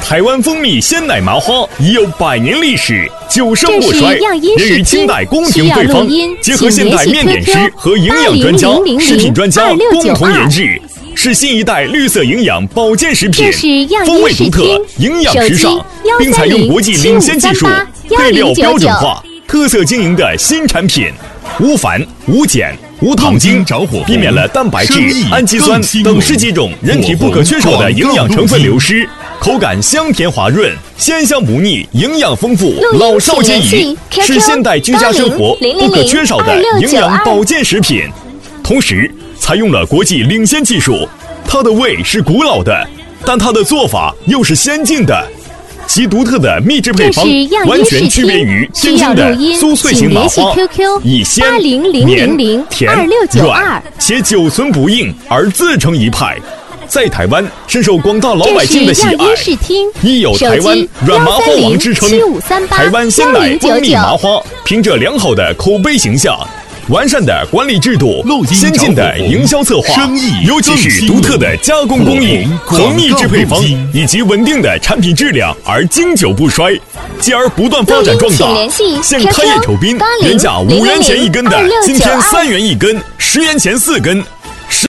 台湾蜂蜜鲜奶麻花已有100年历史，久盛不衰。源于清代宫廷配方，结合现代面点师和营养专家、食品专家共同研制，是新一代绿色营养保健食品，风味独特，营养时尚，并采用国际领先技术，配料标准化，特色经营的新产品，无钒、无碱、无糖精，避免了蛋白质、氨基酸等10几种人体不可缺少的营养成分流失，口感香甜滑润，鲜香不腻，营养丰富，老少皆宜，是现代居家生活不可缺少的营养保健食品。同时采用了国际领先技术，它的味是古老的，但它的做法又是先进的。其独特的秘制配方完全区别于天津的酥脆型麻花，以鲜、绵、甜、软且久存不硬而自成一派，在台湾深受广大老百姓的喜爱，亦有台湾软麻花王之称。台湾鲜奶蜂蜜麻花凭着良好的口碑形象，完善的管理制度，先进的营销策划，尤其是独特的加工工艺和秘制配方以及稳定的产品质量而经久不衰，继而不断发展壮大。现开业酬宾，原价5元钱1根的，今天3元1根，10元钱4根。